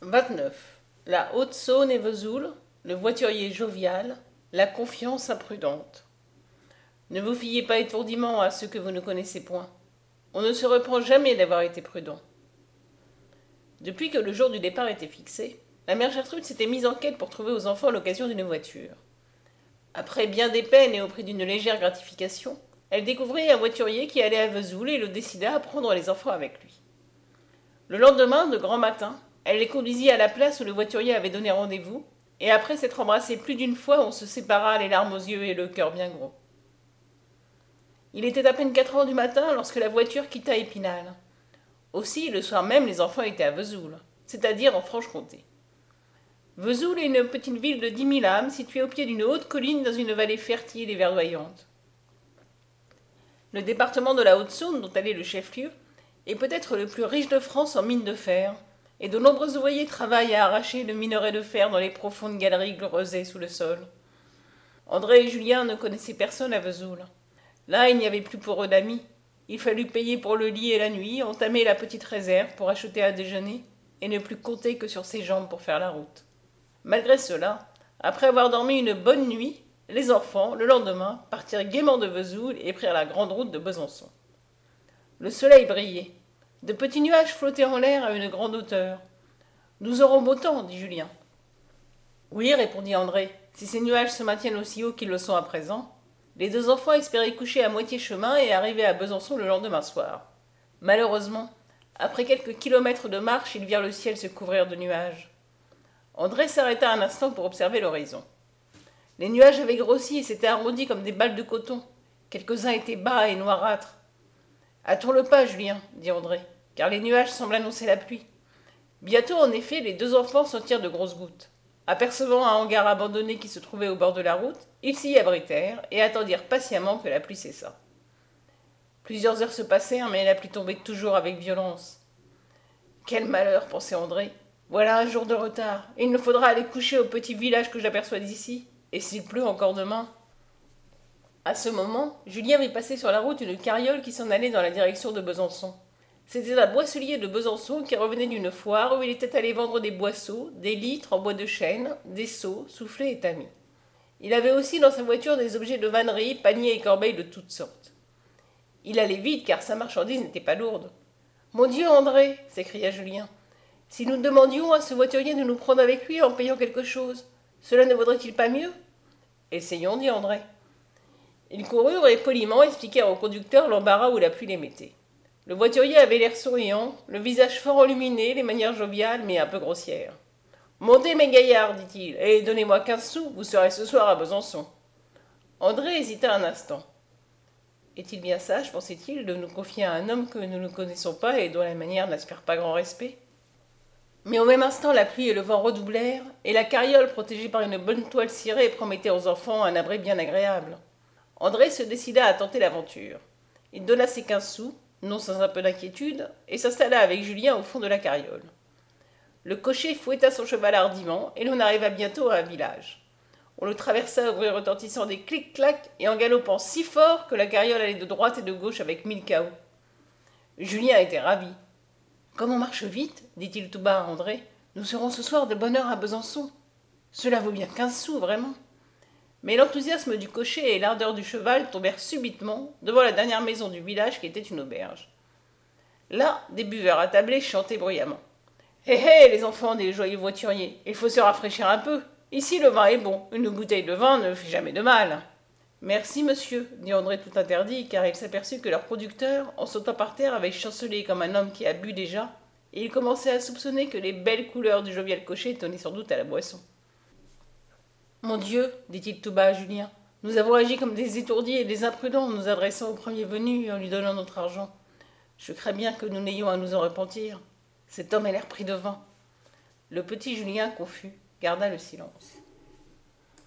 29. La Haute-Saône et Vesoul, le voiturier jovial, la confiance imprudente. Ne vous fiez pas étourdiment à ceux que vous ne connaissez point. On ne se reprend jamais d'avoir été prudent. Depuis que le jour du départ était fixé, la mère Gertrude s'était mise en quête pour trouver aux enfants l'occasion d'une voiture. Après bien des peines et au prix d'une légère gratification, elle découvrit un voiturier qui allait à Vesoul et le décida à prendre les enfants avec lui. Le lendemain, de grand matin, elle les conduisit à la place où le voiturier avait donné rendez-vous, et après s'être embrassés plus d'une fois, on se sépara, les larmes aux yeux et le cœur bien gros. Il était à peine 4 heures du matin lorsque la voiture quitta Épinal. Aussi, le soir même, les enfants étaient à Vesoul, c'est-à-dire en Franche-Comté. Vesoul est une petite ville de 10 000 âmes située au pied d'une haute colline dans une vallée fertile et verdoyante. Le département de la Haute-Saône, dont elle est le chef-lieu, est peut-être le plus riche de France en mines de fer, et de nombreux ouvriers travaillent à arracher le minerai de fer dans les profondes galeries creusées sous le sol. André et Julien ne connaissaient personne à Vesoul. Là, il n'y avait plus pour eux d'amis. Il fallut payer pour le lit et la nuit, entamer la petite réserve pour acheter à déjeuner, et ne plus compter que sur ses jambes pour faire la route. Malgré cela, après avoir dormi une bonne nuit, les enfants, le lendemain, partirent gaiement de Vesoul et prirent la grande route de Besançon. Le soleil brillait. De petits nuages flottaient en l'air à une grande hauteur. « Nous aurons beau temps, dit Julien. Oui, répondit André, si ces nuages se maintiennent aussi haut qu'ils le sont à présent. Les deux enfants espéraient coucher à moitié chemin et arriver à Besançon le lendemain soir. Malheureusement, après quelques kilomètres de marche, ils virent le ciel se couvrir de nuages. André s'arrêta un instant pour observer l'horizon. Les nuages avaient grossi et s'étaient arrondis comme des balles de coton. Quelques-uns étaient bas et noirâtres. Hâtons le pas, Julien, dit André, car les nuages semblent annoncer la pluie. Bientôt, en effet, les deux enfants sentirent de grosses gouttes. Apercevant un hangar abandonné qui se trouvait au bord de la route, ils s'y abritèrent et attendirent patiemment que la pluie cessât. Plusieurs heures se passèrent, mais la pluie tombait toujours avec violence. Quel malheur, pensait André. Voilà un jour de retard. Il nous faudra aller coucher au petit village que j'aperçois d'ici. Et s'il pleut encore demain? À ce moment, Julien vit passer sur la route une carriole qui s'en allait dans la direction de Besançon. C'était un boisselier de Besançon qui revenait d'une foire où il était allé vendre des boisseaux, des litres en bois de chêne, des seaux, soufflets et tamis. Il avait aussi dans sa voiture des objets de vannerie, paniers et corbeilles de toutes sortes. Il allait vite car sa marchandise n'était pas lourde. « Mon Dieu, André !» s'écria Julien. « Si nous demandions à ce voiturier de nous prendre avec lui en payant quelque chose, cela ne vaudrait-il pas mieux ?»« Essayons, dit André. » Ils coururent et poliment expliquèrent au conducteur l'embarras où la pluie les mettait. Le voiturier avait l'air souriant, le visage fort enluminé, les manières joviales mais un peu grossières. « Montez, mes gaillards, dit-il, et donnez-moi 15 sous, vous serez ce soir à Besançon. » André hésita un instant. Est-il bien sage, pensait-il, de nous confier à un homme que nous ne connaissons pas et dont la manière n'inspire pas grand respect? Mais au même instant, la pluie et le vent redoublèrent, et la carriole, protégée par une bonne toile cirée, promettait aux enfants un abri bien agréable. André se décida à tenter l'aventure. Il donna ses 15 sous, non sans un peu d'inquiétude, et s'installa avec Julien au fond de la carriole. Le cocher fouetta son cheval hardiment, et l'on arriva bientôt à un village. On le traversa au bruit retentissant des clics-clacs et en galopant si fort que la carriole allait de droite et de gauche avec 1000 cahots. Julien était ravi. « Comme on marche vite, dit-il tout bas à André, nous serons ce soir de bonne heure à Besançon. Cela vaut bien 15 sous, vraiment. » Mais l'enthousiasme du cocher et l'ardeur du cheval tombèrent subitement devant la dernière maison du village qui était une auberge. Là, des buveurs attablés chantaient bruyamment. « Hé hé, les enfants, dit le joyeux voiturier, il faut se rafraîchir un peu. Ici, le vin est bon. Une bouteille de vin ne fait jamais de mal. »« Merci, monsieur, dit André tout interdit, car il s'aperçut que leur conducteur, en sautant par terre, avait chancelé comme un homme qui a bu déjà, et il commençait à soupçonner que les belles couleurs du jovial cocher tenaient sans doute à la boisson. « Mon Dieu, dit-il tout bas à Julien, nous avons agi comme des étourdis et des imprudents en nous adressant au premier venu et en lui donnant notre argent. Je crains bien que nous n'ayons à nous en repentir. Cet homme a l'air pris de vin. » Le petit Julien, confus, garda le silence.